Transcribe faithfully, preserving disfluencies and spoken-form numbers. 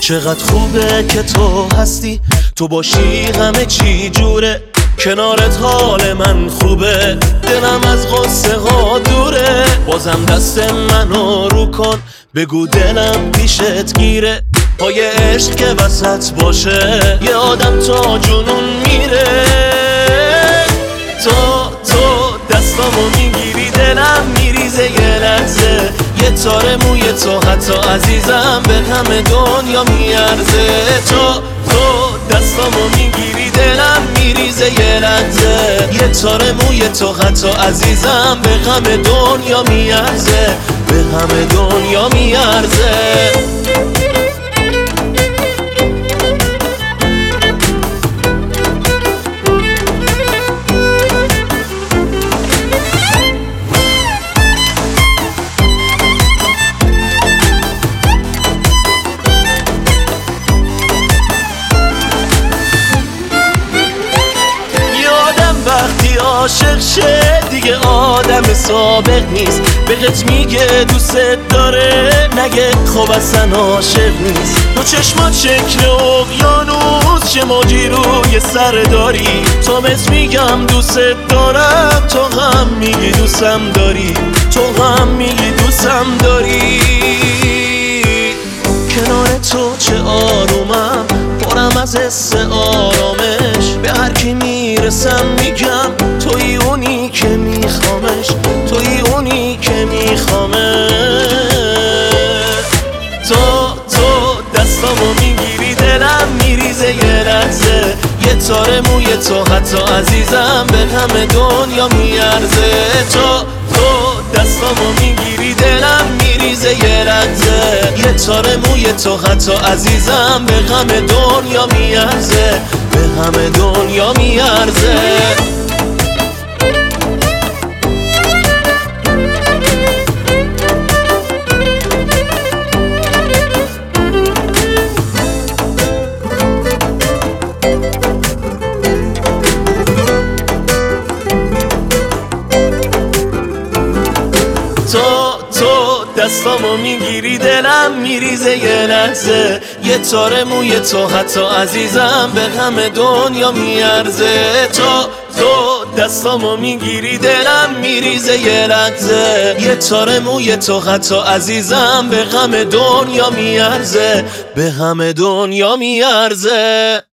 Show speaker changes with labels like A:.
A: چقدر خوبه که تو هستی، تو باشی همه چی جوره، کنارت حال من خوبه، دلم از غصه ها دوره. بازم دست منو رو کن، بگو دلم پیشت گیره، پای عشق که وسط باشه یه آدم تا جنون میره. تو تو دستامو میگیری، دلم میریزه یه لحظه، یه تار موی تو حتی عزیزم به همه دنیا میارزه. تو تو دستامو میگیری، دلم میریزه یه لحظه، یه تار موی تو حتی عزیزم به همه دنیا میارزه، به همه دنیا میارزه. وقتی عاشق شه دیگه آدم سابق نیست، بهت میگه دوست داره نگه خب اصلا عاشق نیست. دو چشمات شکل اقیانوس، چه موجی روی سر داری، تو بهت میگم دوست دارم، تو هم میگی دوستم داری، تو هم میگی دوستم داری. کنار تو چه آرومم، پرم از حس آرامش، به هر کی میرسم میگم توی اونی که میخوامش، توی اونی که میخوامش. تو تو دستامو میگیری، دلم میریزه یه لحظه، یه تار موی تو حتی عزیزم به همه دنیا میارزه. تو تو دستامو میگیری، دلم میریزه یه لحظه، یه تار موی تو حتی عزیزم به همه دنیا میارزه، به همه دنیا میارزه. تو تو دستامو میگیری، دلم میریزه یه لحظه، یه تار موی تو حتی عزیزم به همه دنیا میارزه. تو تو دستامو میگیری، دلم میریزه یه لحظه، یه تار موی تو حتی عزیزم به همه دنیا میارزه، به همه دنیا میارزه.